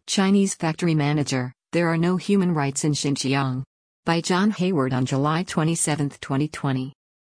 Chinese Factory Manager, There Are No Human Rights in Xinjiang. By John Hayward on July 27, 2020.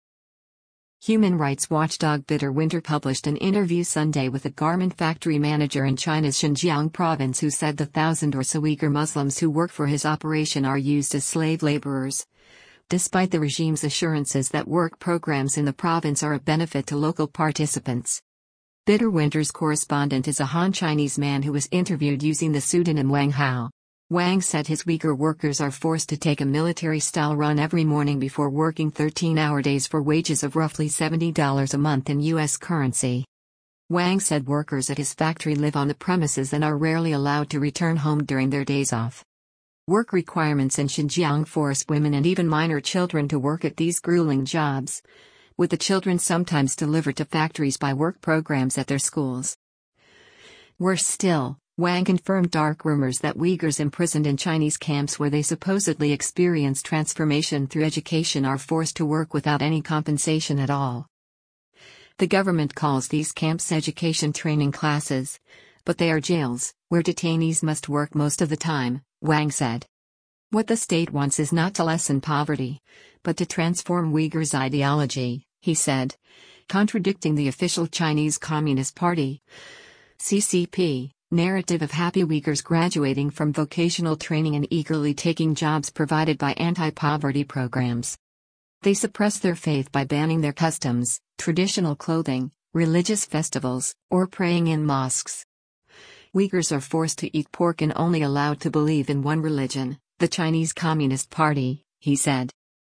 Human rights watchdog Bitter Winter published an interview Sunday with a garment factory manager in China's Xinjiang province who said the 1,000 or so Uyghur Muslims who work for his operation are used as slave laborers. Despite the regime's assurances that work programs in the province are a benefit to local participants. Bitter Winter's correspondent is a Han Chinese man who was interviewed using the pseudonym Wang Hao. Wang said his Uyghur workers are forced to take a military-style run every morning before working 13-hour days for wages of roughly $70 a month in U.S. currency. Wang said workers at his factory live on the premises and are rarely allowed to return home during their days off. Work requirements in Xinjiang force women and even minor children to work at these grueling jobs, with the children sometimes delivered to factories by work programs at their schools. Worse still, Wang confirmed dark rumors that Uyghurs imprisoned in Chinese camps where they supposedly experience transformation through education are forced to work without any compensation at all. The government calls these camps education training classes, but they are jails, where detainees must work most of the time, Wang said. What the state wants is not to lessen poverty, but to transform Uyghurs' ideology, he said, contradicting the official Chinese Communist Party (CCP) narrative of happy Uyghurs graduating from vocational training and eagerly taking jobs provided by anti-poverty programs. They suppress their faith by banning their customs, traditional clothing, religious festivals, or praying in mosques. Uyghurs are forced to eat pork and only allowed to believe in one religion, the Chinese Communist Party, he said.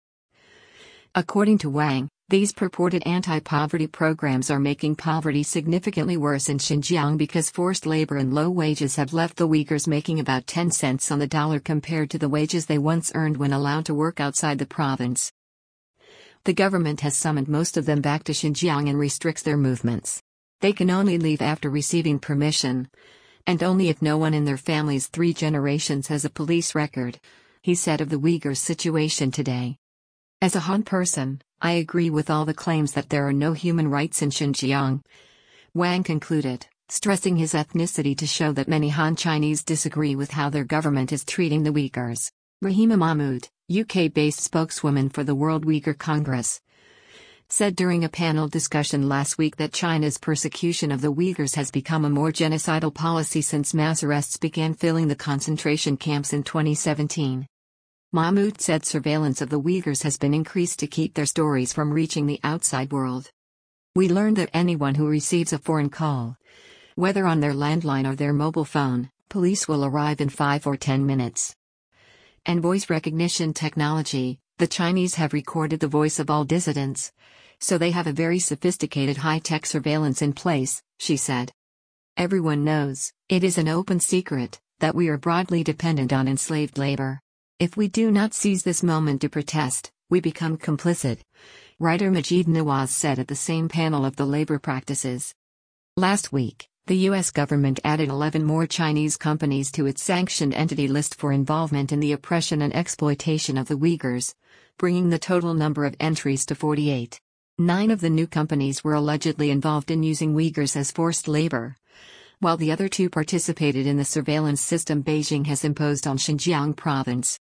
According to Wang, these purported anti-poverty programs are making poverty significantly worse in Xinjiang because forced labor and low wages have left the Uyghurs making about 10 cents on the dollar compared to the wages they once earned when allowed to work outside the province. The government has summoned most of them back to Xinjiang and restricts their movements. They can only leave after receiving permission, and only if no one in their family's 3 generations has a police record, he said of the Uyghurs' situation today. As a Han person, I agree with all the claims that there are no human rights in Xinjiang, Wang concluded, stressing his ethnicity to show that many Han Chinese disagree with how their government is treating the Uyghurs. Rahima Mahmood, UK-based spokeswoman for the World Uyghur Congress, said during a panel discussion last week that China's persecution of the Uyghurs has become a more genocidal policy since mass arrests began filling the concentration camps in 2017. Mahmood said surveillance of the Uyghurs has been increased to keep their stories from reaching the outside world. We learned that anyone who receives a foreign call, whether on their landline or their mobile phone, police will arrive in 5 or 10 minutes. And voice recognition technology, the Chinese have recorded the voice of all dissidents, so they have a very sophisticated high-tech surveillance in place, she said. Everyone knows, it is an open secret, that we are broadly dependent on enslaved labor. If we do not seize this moment to protest, we become complicit, writer Majid Nawaz said at the same panel of the labor practices. Last week, the U.S. government added 11 more Chinese companies to its sanctioned entity list for involvement in the oppression and exploitation of the Uyghurs, bringing the total number of entries to 48. 9 of the new companies were allegedly involved in using Uyghurs as forced labor, while the other 2 participated in the surveillance system Beijing has imposed on Xinjiang province.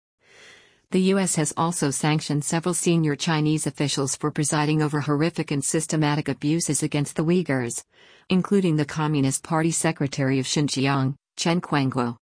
The U.S. has also sanctioned several senior Chinese officials for presiding over horrific and systematic abuses against the Uyghurs, including the Communist Party Secretary of Xinjiang, Chen Quanguo.